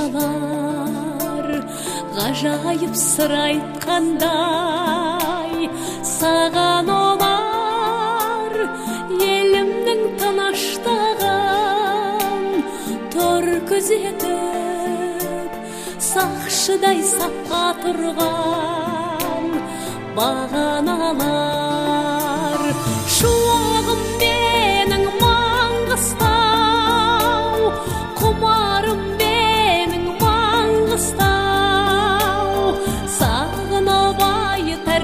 шыралар ғажайып сыр айтқандай саған олар елімнің тыныштығын тор күзетіп сақшыдай сапқа тұрған бағаналар шуағым менің Маңғыстау құмарым менің Маңғыстау сағынып айтар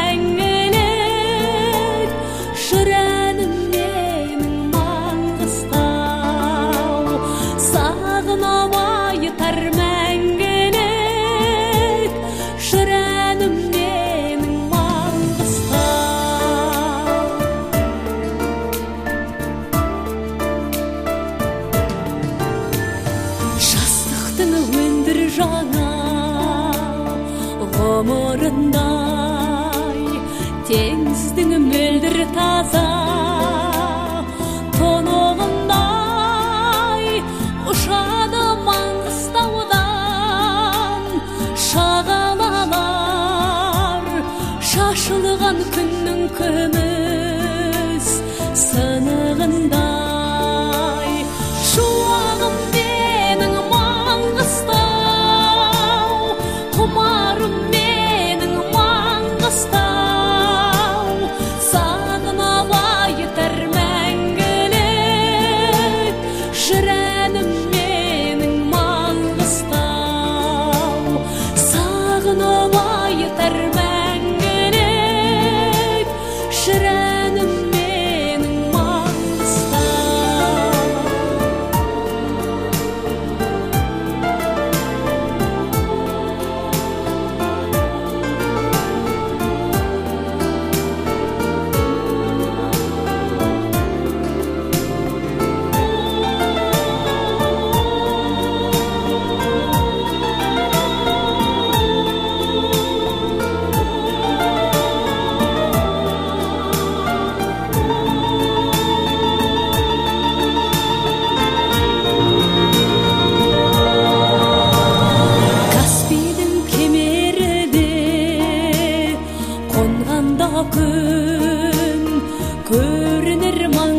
мәңгілік жүрәнім менің Маңғыстау сағынып айтар мәңгілік жүрәнім менің Маңғыстау. Жастықтың өндір жаңа ғұмырындай теңіздің мөлдір таза тонығындай ұшады Маңғыстаудан шағалалар шашылған күннің күміс сынығындай шуағым менің Маңғыстау құмарым менің Маңғыстау сағынып айтар мәңгілік жүрәнім менің Маңғыстау сағынып айтар мәңгілік жүрәнім менің Маңғыстау. Каспийдің кемеріне қонғанда күн көрінер